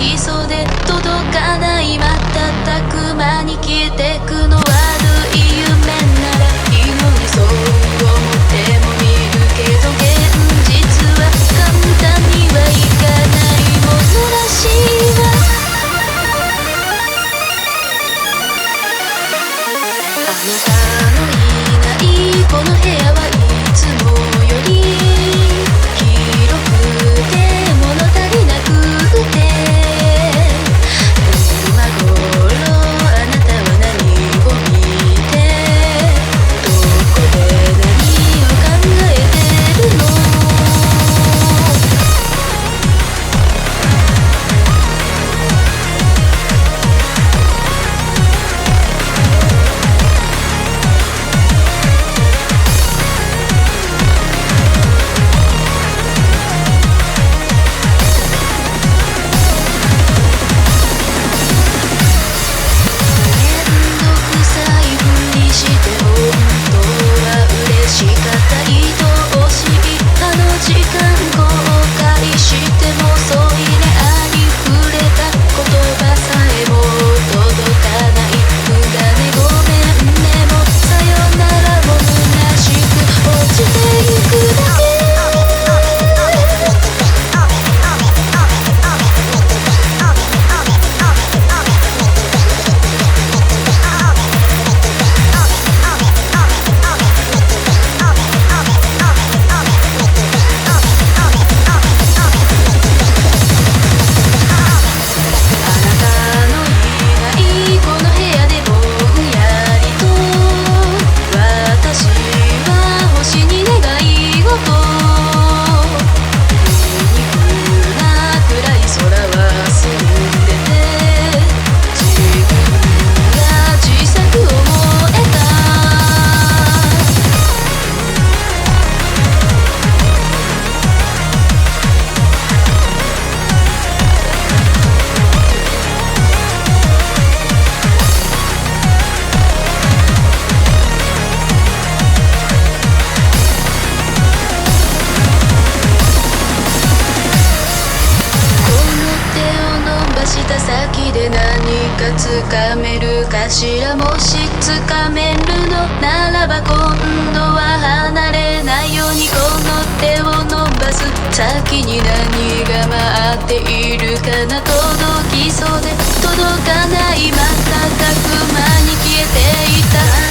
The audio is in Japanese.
きそうで届かない瞬く間に消えてくの悪い夢なら祈りそう思っても見るけど現実は簡単にはいかないものらしいわ。あなたのいないこの部屋はいつもより広くて物足りなくて今頃あなたは何を見てどこで何を考えてるの。した先で何かつかめるかしら。もしつかめるのならば今度は離れないようにこの手を伸ばす先に何が待っているかな。届きそうで届かない瞬く間に消えていた